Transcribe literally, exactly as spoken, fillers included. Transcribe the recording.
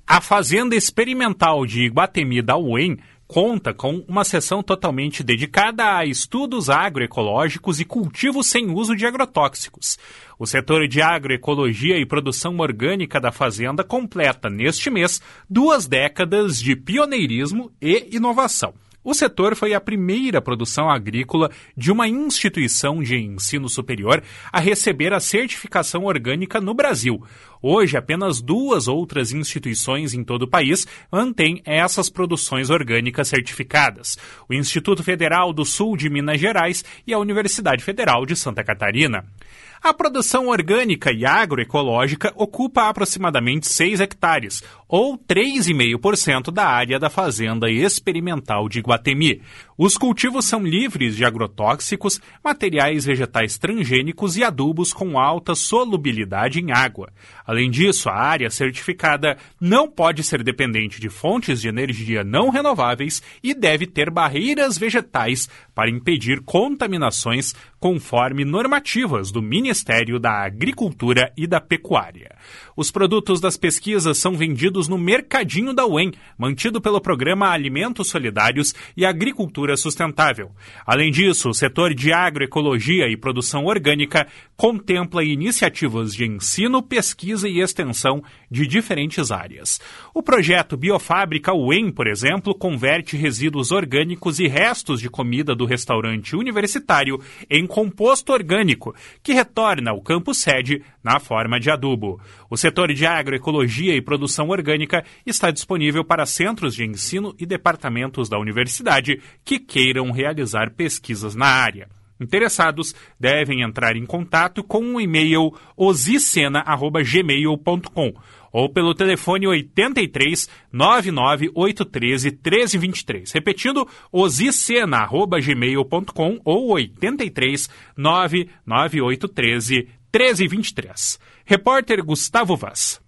A Fazenda Experimental de Iguatemi da U E M conta com uma seção totalmente dedicada a estudos agroecológicos e cultivos sem uso de agrotóxicos. O setor de agroecologia e produção orgânica da fazenda completa, neste mês, duas décadas de pioneirismo e inovação. O setor foi a primeira produção agrícola de uma instituição de ensino superior a receber a certificação orgânica no Brasil. Hoje, apenas duas outras instituições em todo o país mantêm essas produções orgânicas certificadas: o Instituto Federal do Sul de Minas Gerais e a Universidade Federal de Santa Catarina. A produção orgânica e agroecológica ocupa aproximadamente seis hectares, ou três vírgula cinco por cento da área da Fazenda Experimental de Iguatemi. Os cultivos são livres de agrotóxicos, materiais vegetais transgênicos e adubos com alta solubilidade em água. Além disso, a área certificada não pode ser dependente de fontes de energia não renováveis e deve ter barreiras vegetais para impedir contaminações conforme normativas do Ministério da Agricultura e da Pecuária. Os produtos das pesquisas são vendidos no Mercadinho da U E M, mantido pelo programa Alimentos Solidários e Agricultura Sustentável. Além disso, o setor de agroecologia e produção orgânica contempla iniciativas de ensino, pesquisa e extensão de diferentes áreas. O projeto Biofábrica U E M, por exemplo, converte resíduos orgânicos e restos de comida do restaurante universitário em composto orgânico, que retorna ao campus sede na forma de adubo. O setor de agroecologia e produção orgânica está disponível para centros de ensino e departamentos da universidade que queiram realizar pesquisas na área. Interessados devem entrar em contato com o e-mail osicena arroba gmail ponto com ou pelo telefone oitenta e três, nove nove oito um três, um três dois três. Repetindo, osicena arroba gmail ponto com ou oitenta e três, nove nove oito um três, um três dois três. Repórter Gustavo Vaz.